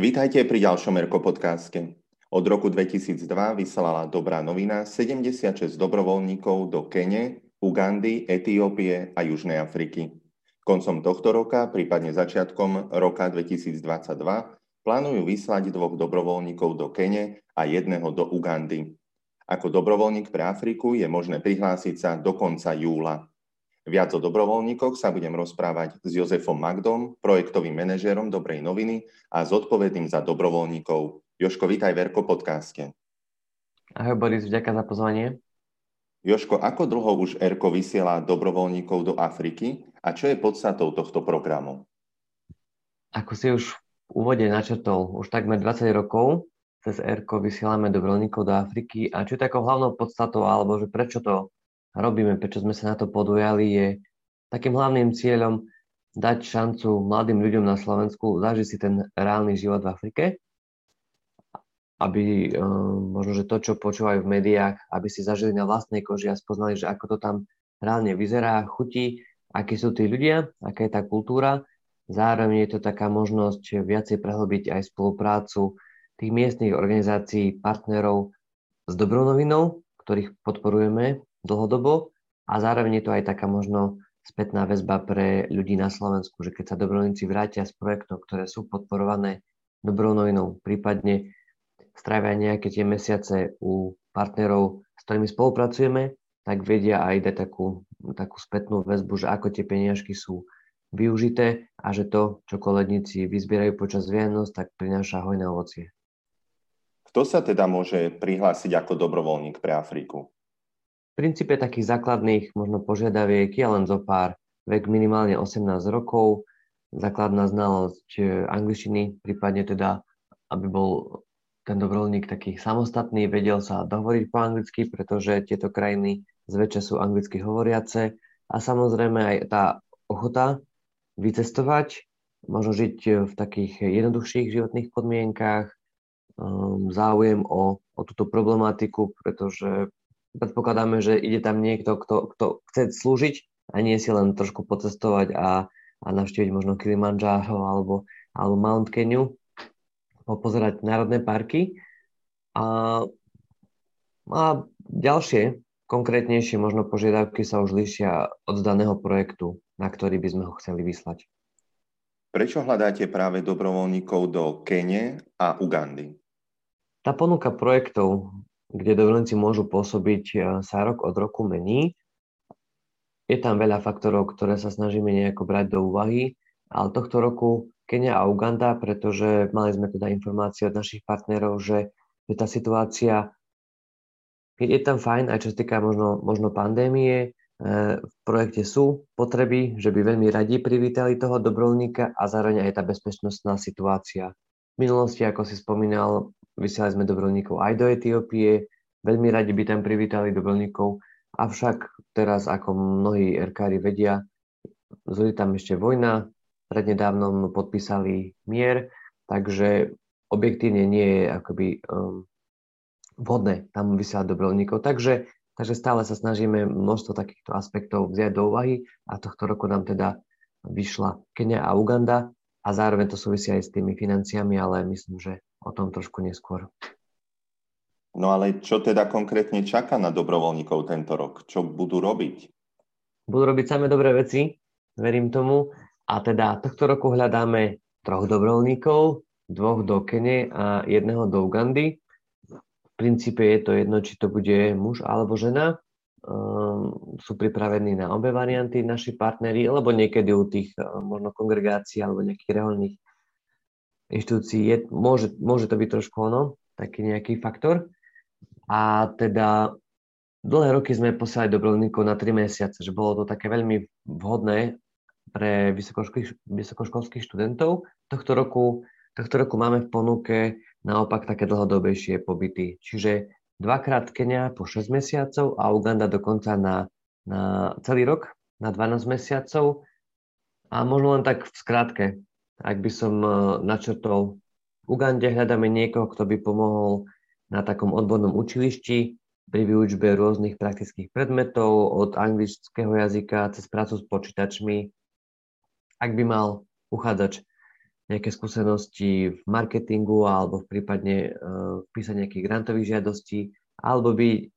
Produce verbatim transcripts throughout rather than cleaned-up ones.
Vítajte pri ďalšom Erko podcaste. Od roku dvetisícdva vyslala Dobrá novina sedemdesiatšesť dobrovoľníkov do Kene, Ugandy, Etiópie a Južnej Afriky. Koncom tohto roka, prípadne začiatkom roka dvetisícdvadsaťdva, plánujú vyslať dvoch dobrovoľníkov do Kene a jedného do Ugandy. Ako dobrovoľník pre Afriku je možné prihlásiť sa do konca júla. Viac o dobrovoľníkoch sa budem rozprávať s Jozefom Magdom, projektovým manažérom Dobrej noviny a zodpovedným za dobrovoľníkov. Jožko, vítaj v Erko podcaste. Ahoj Boris, vďaka za pozvanie. Jožko, ako dlho už Erko vysiela dobrovoľníkov do Afriky a čo je podstatou tohto programu? Ako si už v úvode načrtol, už takmer dvadsať rokov cez Erko vysielame dobrovoľníkov do Afriky a čo je takou hlavnou podstatou, alebo že prečo to robíme, prečo sme sa na to podujali, je takým hlavným cieľom dať šancu mladým ľuďom na Slovensku zažiť si ten reálny život v Afrike, aby um, možno, že to, čo počúvajú v médiách, aby si zažili na vlastnej koži a spoznali, že ako to tam reálne vyzerá, chutí, akí sú tí ľudia, aká je tá kultúra. Zároveň je to taká možnosť viacej prehlbiť aj spoluprácu tých miestnych organizácií, partnerov s Dobrou novinou, ktorých podporujeme dlhodobo, a zároveň je to aj taká možno spätná väzba pre ľudí na Slovensku, že keď sa dobrovoľníci vrátia z projektov, ktoré sú podporované Dobrou novinou, prípadne strávia nejaké tie mesiace u partnerov, s ktorými spolupracujeme, tak vedia aj dať takú, takú spätnú väzbu, že ako tie peniažky sú využité a že to, čo koledníci vyzbierajú počas Vianoc, tak prináša hojné ovocie. Kto sa teda môže prihlásiť ako dobrovoľník pre Afriku? V princípe takých základných možno požiadaviek je len zo pár. Vek minimálne osemnásť rokov, základná znalosť angličtiny, prípadne teda, aby bol ten dobrovoľník taký samostatný, vedel sa dohovoriť po anglicky, pretože tieto krajiny zväčša sú anglicky hovoriace, a samozrejme aj tá ochota vycestovať, možno žiť v takých jednoduchších životných podmienkách, um, záujem o, o túto problematiku, pretože predpokladáme, že ide tam niekto, kto, kto chce slúžiť a nie si len trošku pocestovať a, a navštíviť možno Kilimanjaro alebo, alebo Mount Keniu, popozerať národné parky. A, a ďalšie, konkrétnejšie možno požiadavky sa už líšia od daného projektu, na ktorý by sme ho chceli vyslať. Prečo hľadáte práve dobrovoľníkov do Kene a Ugandy? Tá ponuka projektov, kde dobrovoľníci môžu pôsobiť, sa rok od roku mení. Je tam veľa faktorov, ktoré sa snažíme nejako brať do úvahy, ale tohto roku Kenia a Uganda, pretože mali sme teda informácie od našich partnerov, že, že tá situácia je, je tam fajn, aj čo sa týka možno, možno pandémie. E, v projekte sú potreby, že by veľmi radi privítali toho dobrovoľníka, a zároveň aj tá bezpečnostná situácia. V minulosti, ako si spomínal, vysielali sme dobrovoľníkov aj do Etiópie, veľmi radi by tam privítali dobrovoľníkov, avšak teraz, ako mnohí erkári vedia, zúri tam ešte vojna, prednedávnom podpísali mier, takže objektívne nie je akoby um, vhodné tam vysielať dobrovoľníkov. Takže, takže stále sa snažíme množstvo takýchto aspektov vziať do úvahy, a tohto roku nám teda vyšla Kenia a Uganda, a zároveň to súvisí aj s tými financiami, ale myslím, že o tom trošku neskôr. No ale čo teda konkrétne čaká na dobrovoľníkov tento rok? Čo budú robiť? Budú robiť samé dobré veci, verím tomu. A teda tohto roku hľadáme troch dobrovoľníkov, dvoch do Kene a jedného do Ugandy. V princípe je to jedno, či to bude muž alebo žena. Um, sú pripravení na obe varianty naši partneri, lebo niekedy u tých um, možno kongregácií alebo nejakých reálnych inštitúcií je, môže, môže to byť trošku ono, taký nejaký faktor. A teda dlhé roky sme posielali dobrovoľníkov na tri mesiace, že bolo to také veľmi vhodné pre vysokoškolských, vysokoškolských študentov. Tohto roku, tohto roku máme v ponuke naopak také dlhodobejšie pobyty. Čiže dvakrát Kenia po šesť mesiacov a Uganda dokonca na, na celý rok, na dvanásť mesiacov. A možno len tak v skratke, ak by som načrtol, v Ugande hľadáme niekoho, kto by pomohol na takom odbornom učilišti pri výučbe rôznych praktických predmetov, od anglického jazyka cez prácu s počítačmi. Ak by mal uchádzač nejaké skúsenosti v marketingu alebo v prípadne uh, písať nejakých grantových žiadostí, alebo by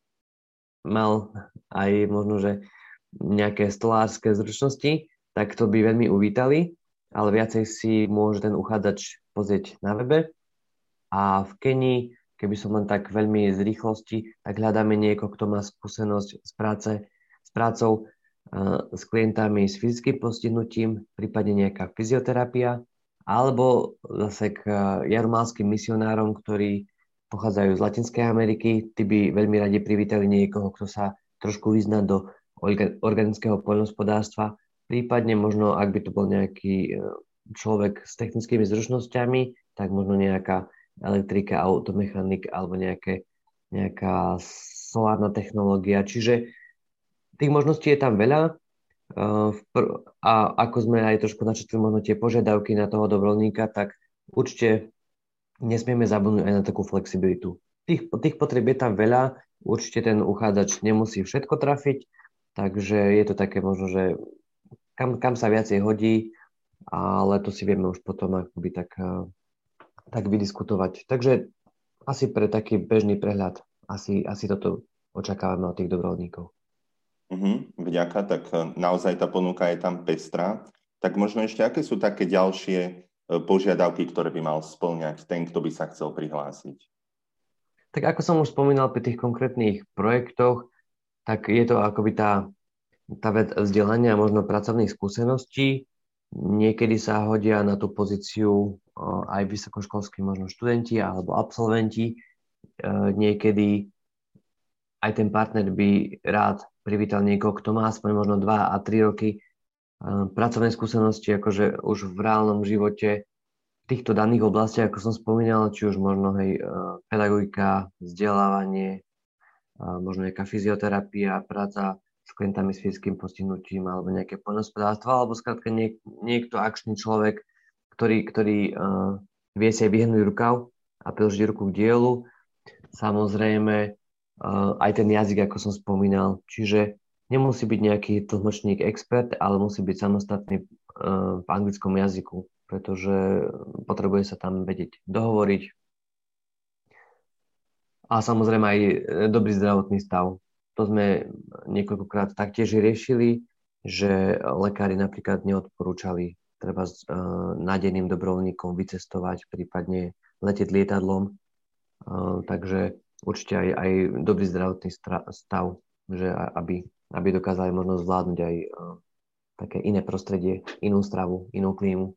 mal aj možno, že nejaké stolárske zručnosti, tak to by veľmi uvítali, ale viacej si môže ten uchádzač pozrieť na webe. A v Kenii, keby som len tak veľmi z rýchlosti, tak hľadáme niekoho, kto má skúsenosť s, práce, s prácou uh, s klientami s fyzickým postihnutím, prípadne nejaká fyzioterapia, alebo zase k uh, jarumalským misionárom, ktorí pochádzajú z Latinskej Ameriky. Tí by veľmi radi privítali niekoho, kto sa trošku vyzná do organického poľnohospodárstva, prípadne možno, ak by to bol nejaký človek s technickými zručnosťami, tak možno nejaká elektrika, automechanik alebo nejaké, nejaká solárna technológia. Čiže tých možností je tam veľa a ako sme aj trošku načetli možno tie požiadavky na toho dobrovoľníka, tak určite nesmieme zabudnúť aj na takú flexibilitu. Tých, tých potrieb je tam veľa, určite ten uchádzač nemusí všetko trafiť, takže je to také možno, že kam, kam sa viacej hodí, ale to si vieme už potom akoby tak, tak vydiskutovať. Takže asi pre taký bežný prehľad asi, asi toto očakávame od tých dobrovoľníkov. Mhm, vďaka, tak naozaj tá ponuka je tam pestrá. Tak možno ešte, aké sú také ďalšie požiadavky, ktoré by mal spĺňať ten, kto by sa chcel prihlásiť? Tak ako som už spomínal pri tých konkrétnych projektoch, tak je to akoby tá, tá vec vzdelania a možno pracovných skúseností. Niekedy sa hodia na tú pozíciu aj vysokoškolskí možno študenti alebo absolventi. Niekedy aj ten partner by rád privítal niekoho, kto má aspoň možno dva a tri roky pracovnej skúsenosti, akože už v reálnom živote v týchto daných oblastiach, ako som spomínal, či už možno hej, pedagogika, vzdelávanie, možno nejaká fyzioterapia, práca s klientami s fyzickým postihnutím alebo nejaké poľnohospodárstvo, alebo skrátka niek- niekto akčný človek, ktorý, ktorý uh, vie si aj vyhnúť rukav a priložiť ruku k dielu. Samozrejme uh, aj ten jazyk, ako som spomínal. Čiže nemusí byť nejaký tlmočník expert, ale musí byť samostatný uh, v anglickom jazyku, pretože potrebuje sa tam vedieť dohovoriť. A samozrejme aj dobrý zdravotný stav. To sme niekoľkokrát taktiež riešili, že lekári napríklad neodporúčali treba s uh, nádeným dobrovoľníkom vycestovať, prípadne letieť lietadlom. Uh, takže určite aj, aj dobrý zdravotný stav, že aby, aby dokázali možno zvládnuť aj uh, také iné prostredie, inú stravu, inú klímu.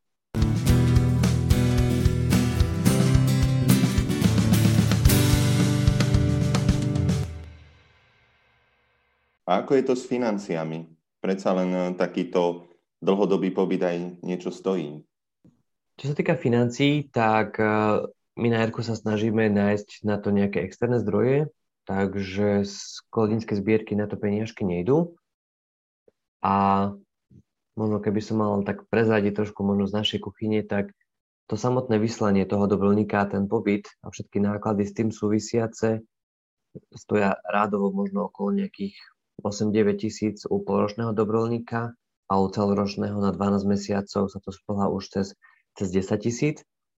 A ako je to s financiami? Predsa len takýto dlhodobý pobyt aj niečo stojí. Čo sa týka financií, tak my na Erku sa snažíme nájsť na to nejaké externé zdroje, takže z kolegyňskej zbierky na to peniažky nejdú. A možno keby som mal tak prezradiť trošku možno z našej kuchyne, tak to samotné vyslanie toho dobrovoľníka, ten pobyt a všetky náklady s tým súvisiace stoja rádovo možno okolo nejakých osem deväť tisíc u polročného dobrovoľníka a u celoročného na dvanásť mesiacov sa to spĺha už cez, cez desať tisíc.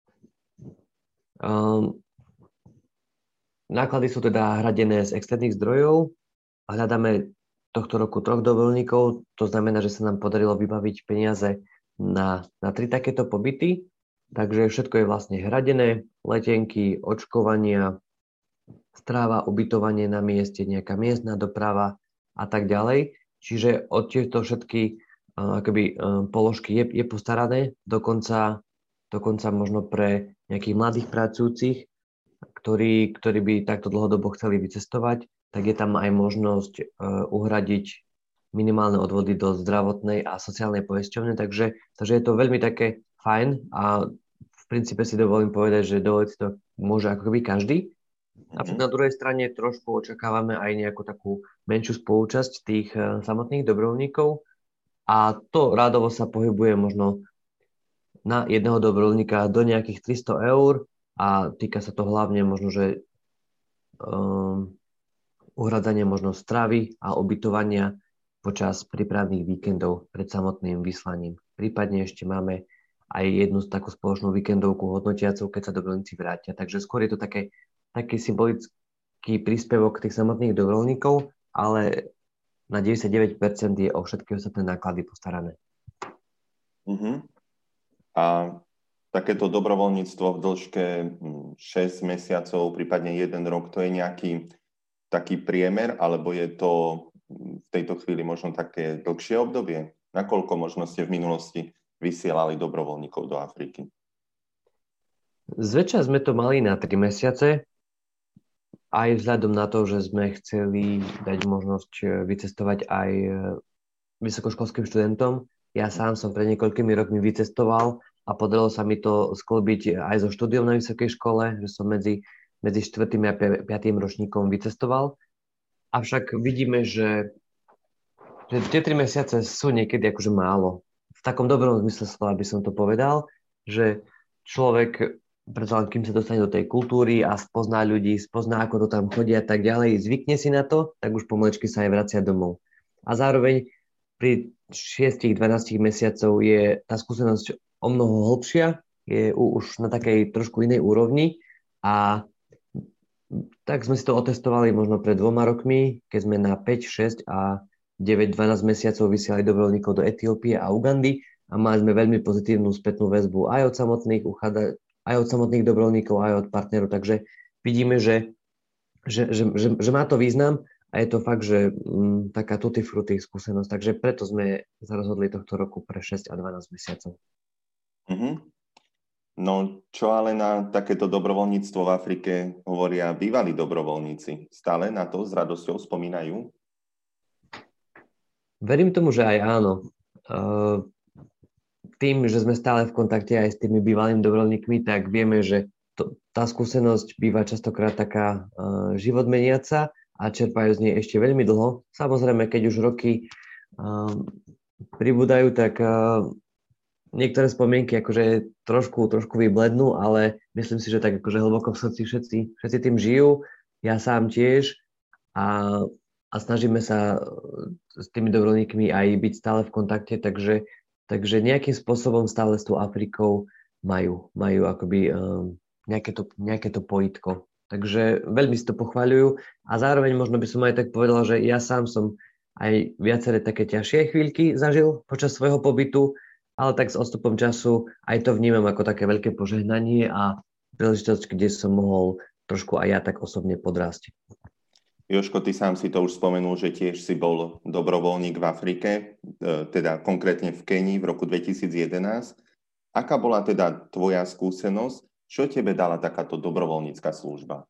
Um, náklady sú teda hradené z externých zdrojov a hľadáme tohto roku troch dobrovoľníkov. To znamená, že sa nám podarilo vybaviť peniaze na, na tri takéto pobyty. Takže všetko je vlastne hradené, letenky, očkovania, stráva, ubytovanie na mieste, nejaká miestna doprava a tak ďalej. Čiže od týchto všetky uh, akoby, uh, položky je, je postarané, dokonca, dokonca možno pre nejakých mladých pracujúcich, ktorí, ktorí by takto dlhodobo chceli vycestovať, tak je tam aj možnosť uh, uhradiť minimálne odvody do zdravotnej a sociálnej poisťovne, takže, takže je to veľmi také fajn a v princípe si dovolím povedať, že dovoliť si to môže ako keby každý. A na druhej strane trošku očakávame aj nejakú takú menšiu spolúčasť tých uh, samotných dobrovoľníkov a to rádovo sa pohybuje možno na jedného dobrovoľníka do nejakých tristo eur a týka sa to hlavne možno, že um, uhradzanie možno stravy a ubytovania počas prípravných víkendov pred samotným vyslaním. Prípadne ešte máme aj jednu takú spoločnú víkendovku hodnotiacu, keď sa dobrovoľníci vrátia. Takže skôr je to také, taký symbolický príspevok tých samotných dobrovoľníkov, ale na deväťdesiatdeväť percent je o všetky ostatné náklady postarané. Uh-huh. A takéto dobrovoľníctvo v dĺžke šesť mesiacov, prípadne jeden rok, to je nejaký taký priemer, alebo je to v tejto chvíli možno také dlhšie obdobie? Nakoľko možno ste v minulosti vysielali dobrovoľníkov do Afriky? Zväčša sme to mali na tri mesiace, aj vzhľadom na to, že sme chceli dať možnosť vycestovať aj vysokoškolským študentom. Ja sám som pred niekoľkými rokmi vycestoval a podarilo sa mi to sklbiť aj so štúdiom na vysokej škole, že som medzi, medzi štvrtým a piatým ročníkom vycestoval. Avšak vidíme, že, že tie tri mesiace sú niekedy akože málo. V takom dobrom zmysle slova by som to povedal, že človek, preto len kým sa dostane do tej kultúry a spozná ľudí, spozná, ako to tam chodia a tak ďalej, zvykne si na to, tak už pomaličky sa aj vracia domov. A zároveň pri šiestich dvanástich mesiacov je tá skúsenosť o mnoho hlbšia, je už na takej trošku inej úrovni a tak sme si to otestovali možno pred dvoma rokmi, keď sme na päť, šesť a deväť dvanásť mesiacov vysielali dobrovoľníkov do Etiópie a Ugandy a mali sme veľmi pozitívnu spätnú väzbu aj od samotných uchádza, aj od samotných dobrovoľníkov, aj od partnerov, takže vidíme, že, že, že, že, že má to význam a je to fakt, že m, taká tutti frutti skúsenosť, takže preto sme sa rozhodli tohto roku pre šesť a dvanásť mesiacov. Mm-hmm. No, čo ale na takéto dobrovoľníctvo v Afrike hovoria bývalí dobrovoľníci? Stále na to s radosťou spomínajú? Verím tomu, že aj áno. Uh, tým, že sme stále v kontakte aj s tými bývalými dobrovoľníkmi, tak vieme, že to, tá skúsenosť býva častokrát taká uh, život meniaca a čerpajú z nej ešte veľmi dlho. Samozrejme, keď už roky uh, pribúdajú, tak uh, niektoré spomienky akože trošku, trošku vyblednú, ale myslím si, že tak akože hlboko v srdci všetci, všetci tým žijú. Ja sám tiež a, a snažíme sa s tými dobrovoľníkmi aj byť stále v kontakte, takže Takže nejakým spôsobom stále s tou Afrikou majú, majú akoby um, nejaké, to, nejaké to pojitko. Takže veľmi si to pochváľujú a zároveň možno by som aj tak povedal, že ja sám som aj viaceré také ťažšie chvíľky zažil počas svojho pobytu, ale tak s odstupom času aj to vnímam ako také veľké požehnanie a príležitosť, kde som mohol trošku aj ja tak osobne podrásť. Jožko, ty sám si to už spomenul, že tiež si bol dobrovoľník v Afrike, teda konkrétne v Kenii v roku dvetisíc jedenásť. Aká bola teda tvoja skúsenosť? Čo tebe dala takáto dobrovoľnícka služba?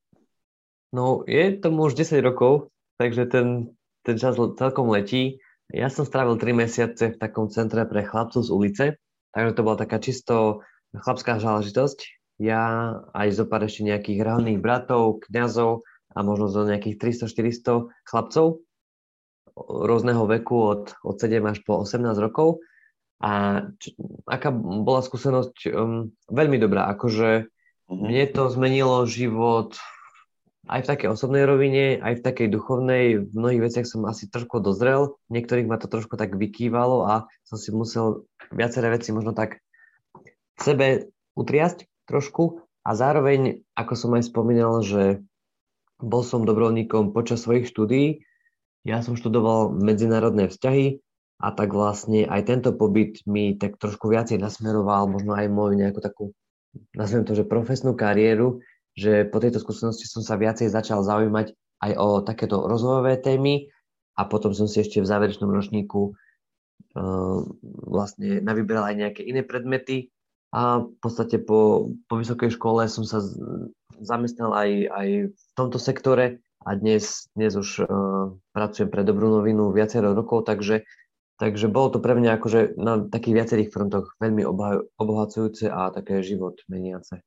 No, je tomu už desať rokov, takže ten, ten čas celkom letí. Ja som strávil tri mesiace v takom centre pre chlapcov z ulice, takže to bola taká čisto chlapská záležitosť. Ja aj zo pár ešte nejakých reholných bratov, kňazov, a možno zo nejakých tristo štyristo chlapcov rôzneho veku od, od sedem až po osemnásť rokov. A č- aká bola skúsenosť? Um, veľmi dobrá. Akože uh-huh. Mne to zmenilo život aj v takej osobnej rovine, aj v takej duchovnej. V mnohých veciach som asi trošku dozrel. Niektorých ma to trošku tak vykývalo a som si musel viaceré veci možno tak v sebe utriasť trošku. A zároveň, ako som aj spomínal, že bol som dobrovoľníkom počas svojich štúdií. Ja som študoval medzinárodné vzťahy a tak vlastne aj tento pobyt mi tak trošku viacej nasmeroval, možno aj moju nejakú takú, nazviem to, že profesnú kariéru, že po tejto skúsenosti som sa viacej začal zaujímať aj o takéto rozvojové témy a potom som si ešte v záverečnom ročníku uh, vlastne navyberal aj nejaké iné predmety a v podstate po, po vysokej škole som sa z, zamestnal aj, aj v tomto sektore a dnes, dnes už uh, pracujem pre Dobrú novinu viacero rokov, takže, takže bolo to pre mňa akože na takých viacerých frontoch veľmi oboha- obohacujúce a také život meniace.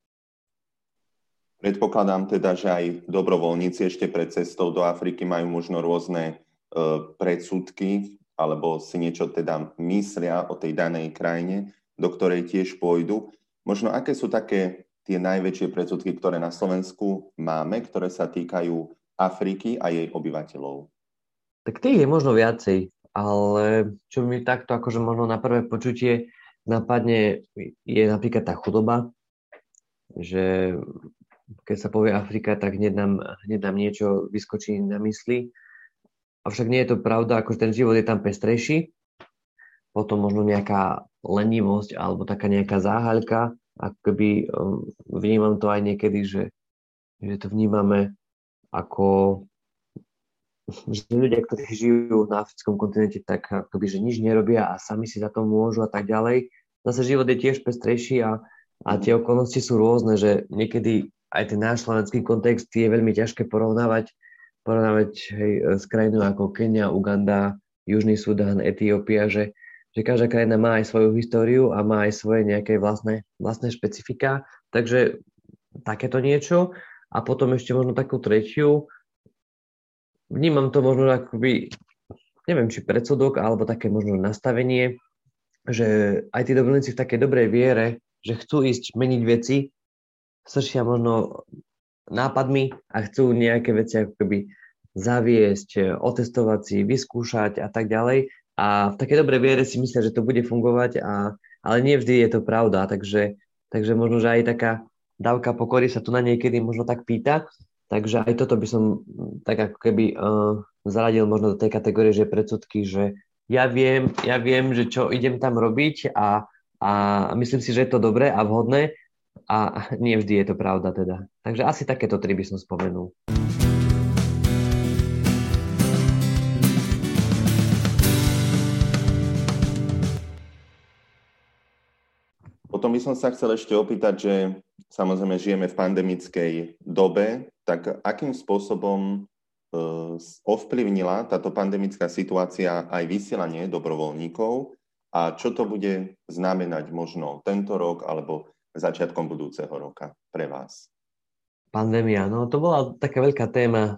Predpokladám teda, že aj dobrovoľníci ešte pred cestou do Afriky majú možno rôzne uh, predsudky alebo si niečo teda myslia o tej danej krajine, do ktorej tiež pôjdu. Možno aké sú také tie najväčšie predsudky, ktoré na Slovensku máme, ktoré sa týkajú Afriky a jej obyvateľov? Tak tých je možno viacej, ale čo mi takto akože možno na prvé počutie napadne, je napríklad tá chudoba, že keď sa povie Afrika, tak hneď nám, hneď nám niečo vyskočí na mysli. Avšak nie je to pravda, ako ten život je tam pestrejší. Potom možno nejaká lenivosť alebo taká nejaká záhaľka. Ako keby um, vnímam to aj niekedy, že, že to vnímame ako že ľudia, ktorí žijú na africkom kontinente, tak akoby, že nič nerobia a sami si za to môžu a tak ďalej. Zase život je tiež pestrejší a, a tie okolnosti sú rôzne, že niekedy aj ten náš slovenský kontext je veľmi ťažké porovnávať porovnávať hej, s krajinou ako Kenia, Uganda, Južný Sudán, Etiópia, že, že každá krajina má aj svoju históriu a má aj svoje nejaké vlastné, vlastné špecifika. Takže takéto niečo. A potom ešte možno takú tretiu. Vnímam to možno akoby, neviem, či predsudok, alebo také možno nastavenie, že aj tí dobrovoľníci v takej dobrej viere, že chcú ísť meniť veci, sršia možno nápadmi a chcú nejaké veci ako keby zaviesť, otestovať si, vyskúšať a tak ďalej. A v takej dobrej viere si myslia, že to bude fungovať, a, ale nie vždy je to pravda. Takže, takže možno, že aj taká dávka pokory sa tu na niekedy možno tak pýta. Takže aj toto by som tak ako keby uh, zaradil možno do tej kategórie, že predsudky, že ja viem, ja viem, že čo idem tam robiť a, a myslím si, že je to dobré a vhodné. A nie vždy je to pravda teda. Takže asi takéto tri by som spomenul. Potom by som sa chcel ešte opýtať, že samozrejme žijeme v pandemickej dobe, tak akým spôsobom ovplyvnila táto pandemická situácia aj vysielanie dobrovoľníkov a čo to bude znamenať možno tento rok alebo začiatkom budúceho roka pre vás? Pandémia, no to bola taká veľká téma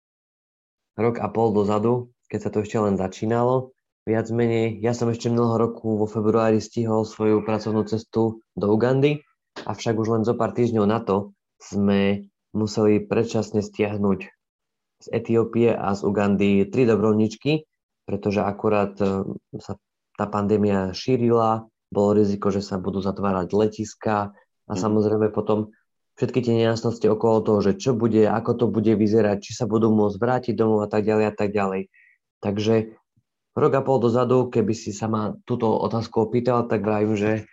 rok a pol dozadu, keď sa to ešte len začínalo. Viac menej, ja som ešte minulého roku vo februári stihol svoju pracovnú cestu do Ugandy, avšak už len zo pár týždňov na to sme museli predčasne stiahnuť z Etiópie a z Ugandy tri dobrovoľníčky, pretože akurát sa tá pandémia šírila, bolo riziko, že sa budú zatvárať letiska a samozrejme potom všetky tie nejasnosti okolo toho, že čo bude, ako to bude vyzerať, či sa budú môcť vrátiť domov a tak ďalej a tak ďalej. Takže rok a pol dozadu, keby si sa ma túto otázku opýtal, tak vravím, že,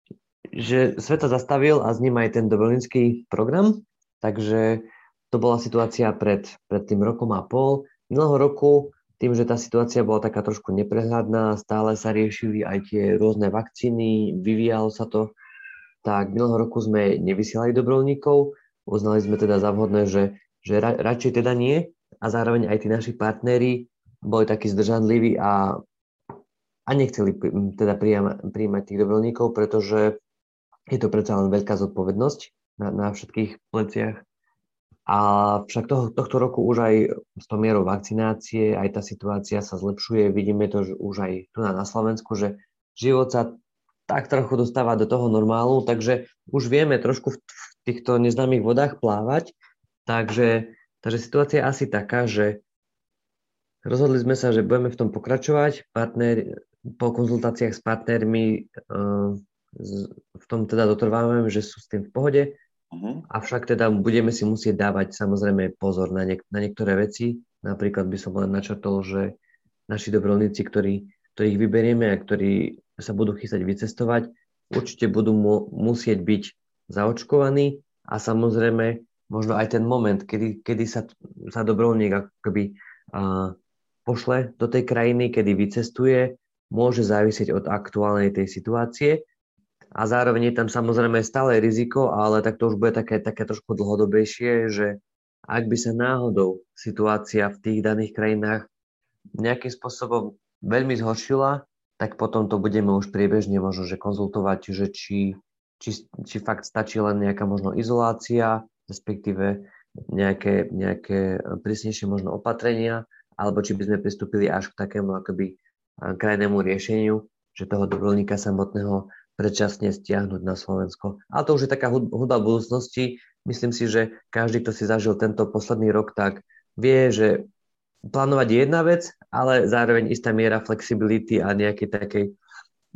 že svet sa zastavil a s ním aj ten dobrovoľnícky program, takže to bola situácia pred, pred tým rokom a pol. Minulého roku tým, že tá situácia bola taká trošku neprehľadná, stále sa riešili aj tie rôzne vakcíny, vyvíjalo sa to, tak minulého roku sme nevysielali dobrovoľníkov, uznali sme teda za vhodné, že, že ra, radšej teda nie a zároveň aj tí naši partneri boli takí zdržanliví a, a nechceli teda prijama, prijímať tých dobrovoľníkov, pretože je to predsa len veľká zodpovednosť na, na všetkých pleciach. A však toho, tohto roku už aj s tou mierou vakcinácie, aj tá situácia sa zlepšuje. Vidíme to že už aj tu na Slovensku, že život sa tak trochu dostáva do toho normálu, takže už vieme trošku v týchto neznámych vodách plávať. Takže, takže situácia je asi taká, že rozhodli sme sa, že budeme v tom pokračovať. Partner, po konzultáciách s partnermi uh, v tom teda dotrvávame, že sú s tým v pohode. Uh-huh. Avšak teda budeme si musieť dávať samozrejme pozor na, niek- na niektoré veci. Napríklad by som len načrtol, že naši dobrovoľníci, ktorí, ktorých vyberieme a ktorí sa budú chystať vycestovať, určite budú mu- musieť byť zaočkovaní a samozrejme možno aj ten moment, kedy, kedy sa, sa dobrovoľník akoby uh, pošle do tej krajiny, kedy vycestuje, môže závisieť od aktuálnej tej situácie. A zároveň je tam samozrejme stále riziko, ale tak to už bude také, také trošku dlhodobejšie, že ak by sa náhodou situácia v tých daných krajinách nejakým spôsobom veľmi zhoršila, tak potom to budeme už priebežne možno že konzultovať, že či, či, či fakt stačí len nejaká možno izolácia, respektíve nejaké, nejaké prísnejšie možno opatrenia, alebo či by sme pristúpili až k takému akoby krajnému riešeniu, že toho dobrovoľníka samotného predčasne stiahnuť na Slovensko. Ale to už je taká hudba budúcnosti. Myslím si, že každý, kto si zažil tento posledný rok, tak vie, že plánovať je jedna vec, ale zároveň istá miera flexibility a nejakej takej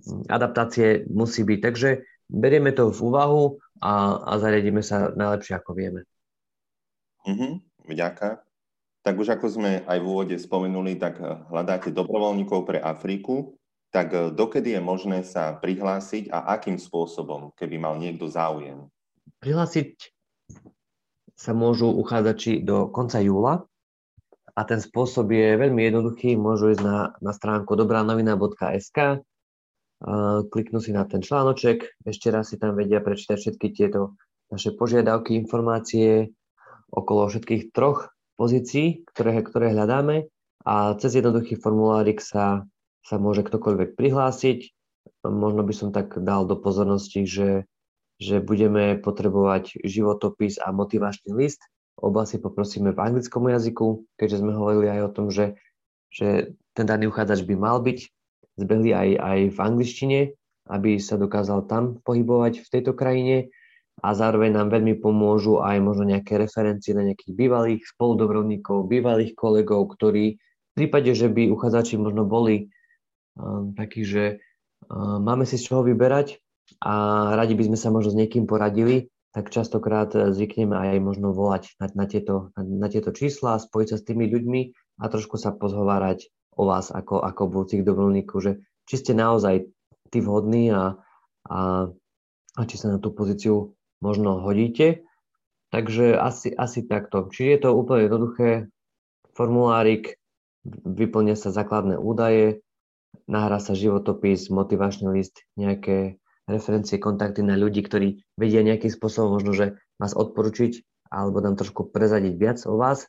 adaptácie musí byť. Takže berieme to v úvahu a, a zariadíme sa najlepšie, ako vieme. Mhm, vďaka. Tak už ako sme aj v úvode spomenuli, tak hľadáte dobrovoľníkov pre Afriku. Tak dokedy je možné sa prihlásiť a akým spôsobom, keby mal niekto záujem? Prihlásiť sa môžu uchádzači do konca júla a ten spôsob je veľmi jednoduchý. Môžu ísť na, na stránku dobranovina bodka es ká, uh, kliknú si na ten článoček, ešte raz si tam vedia prečítať všetky tieto naše požiadavky, informácie okolo všetkých troch pozícií, ktoré, ktoré hľadáme, a cez jednoduchý formulárik sa, sa môže ktokoľvek prihlásiť. Možno by som tak dal do pozornosti, že, že budeme potrebovať životopis a motivačný list. Oba si poprosíme v anglickom jazyku, keďže sme hovorili aj o tom, že, že ten daný uchádzač by mal byť zbehlý aj, aj v angličtine, aby sa dokázal tam pohybovať v tejto krajine. A zároveň nám veľmi pomôžu aj možno nejaké referencie na nejakých bývalých spoludobrovníkov, bývalých kolegov, ktorí v prípade, že by uchádzači možno boli um, takí, že um, máme si z čoho vyberať a radi by sme sa možno s niekým poradili, tak častokrát zvykneme aj možno volať na, na, tieto, na, na tieto čísla, spojiť sa s tými ľuďmi a trošku sa pozhovárať o vás ako, ako budúcich dobrovoľníkov, že či ste naozaj tí vhodní a, a, a či sa na tú pozíciu možno hodíte. Takže asi, asi takto. Čiže je to úplne jednoduché. Formulárik, vyplnia sa základné údaje, nahrá sa životopis, motivačný list, nejaké referencie, kontakty na ľudí, ktorí vedia nejakým spôsobom možno, že vás odporučiť alebo nám trošku prezadiť viac o vás.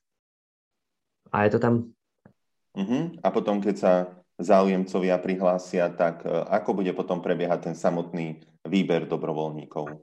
A je to tam. Uh-huh. A potom, keď sa záujemcovia prihlásia, tak ako bude potom prebiehať ten samotný výber dobrovoľníkov?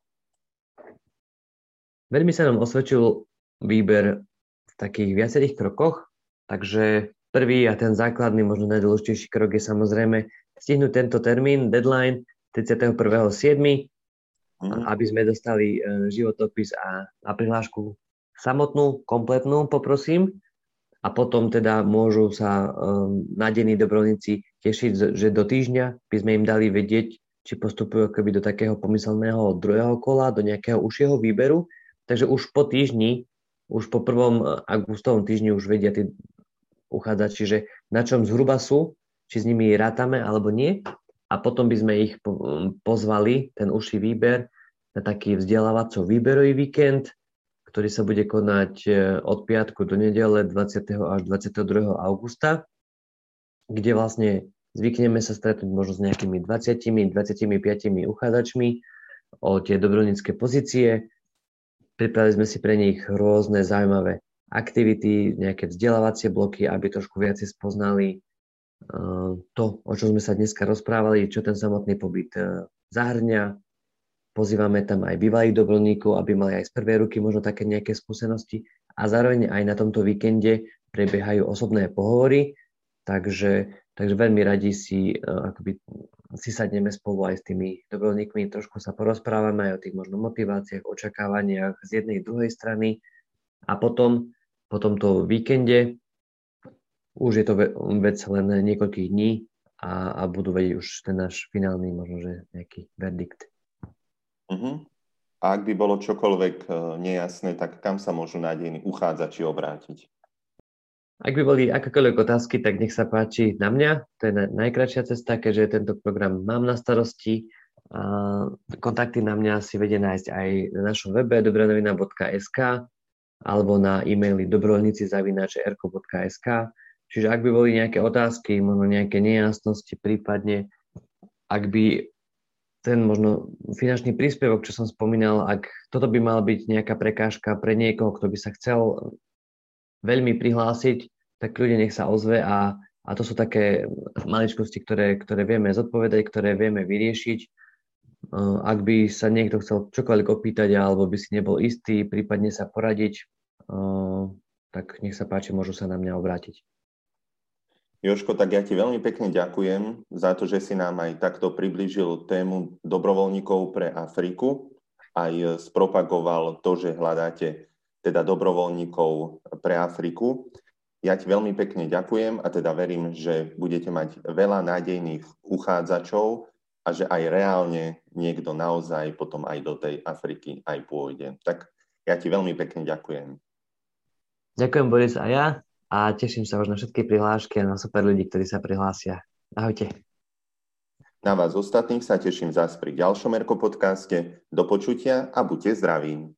Veľmi sa nám osvedčil výber v takých viacerých krokoch, takže prvý a ten základný, možno najdôležitejší krok je samozrejme stihnúť tento termín, deadline tridsiateho prvého siedmeho Mm. aby sme dostali životopis a, a prihlášku samotnú, kompletnú, poprosím. A potom teda môžu sa um, nádejní dobrovoľníci tešiť, že do týždňa by sme im dali vedieť, či postupujú akoby do takého pomyselného druhého kola, do nejakého užšieho výberu. Takže už po týždni, už po prvom augustovom týždni už vedia tí uchádzači, že na čom zhruba sú, či s nimi rátame alebo nie. A potom by sme ich pozvali, ten užší výber, na taký vzdelávaco-výberový víkend, ktorý sa bude konať od piatku do nedele dvadsiateho až dvadsiateho druhého augusta, kde vlastne zvykneme sa stretnúť možno s nejakými dvadsiatimi dvadsaťpäť uchádzačmi o tie dobrovoľnícke pozície. Pripravili sme si pre nich rôzne zaujímavé aktivity, nejaké vzdelávacie bloky, aby trošku viac spoznali uh, to, o čom sme sa dneska rozprávali, čo ten samotný pobyt uh, zahrňa. Pozývame tam aj bývalých dobrovoľníkov, aby mali aj z prvej ruky možno také nejaké skúsenosti. A zároveň aj na tomto víkende prebiehajú osobné pohovory, takže, takže veľmi radi si, uh, akoby, si sadneme spolu aj s tými dobrovoľníkmi, trošku sa porozprávame aj o tých možno motiváciách, očakávaniach z jednej druhej strany. A potom, po tomto víkende, už je to vec len niekoľkých dní a, a budú vedieť už ten náš finálny možno, že nejaký verdikt. Uh-huh. A ak by bolo čokoľvek nejasné, tak kam sa môžu nádejní uchádzači obrátiť? Ak by boli akékoľvek otázky, tak nech sa páči na mňa. To je najkratšia cesta, keďže tento program mám na starosti. Kontakty na mňa si vedia nájsť aj na našom webe dobranovina bodka es ká alebo na e-maili dobrovoľníci zavináč er ko bodka es ká. Čiže ak by boli nejaké otázky, možno nejaké nejasnosti, prípadne ak by ten možno finančný príspevok, čo som spomínal, ak toto by mal byť nejaká prekážka pre niekoho, kto by sa chcel veľmi prihlásiť, tak ľudia nech sa ozve a, a to sú také maličkosti, ktoré, ktoré vieme zodpovedať, ktoré vieme vyriešiť. Uh, ak by sa niekto chcel čokoľvek opýtať alebo by si nebol istý, prípadne sa poradiť, uh, tak nech sa páči, môžu sa na mňa obrátiť. Jožko, tak ja ti veľmi pekne ďakujem za to, že si nám aj takto priblížil tému dobrovoľníkov pre Afriku, aj spropagoval to, že hľadáte teda dobrovoľníkov pre Afriku. Ja ti veľmi pekne ďakujem a teda verím, že budete mať veľa nádejných uchádzačov a že aj reálne niekto naozaj potom aj do tej Afriky aj pôjde. Tak ja ti veľmi pekne ďakujem. Ďakujem, Boris, a ja a teším sa už na všetky prihlášky a na super ľudí, ktorí sa prihlásia. Ahojte. Na vás ostatných sa teším zás pri ďalšom Erko podcaste. Do počutia a buďte zdraví.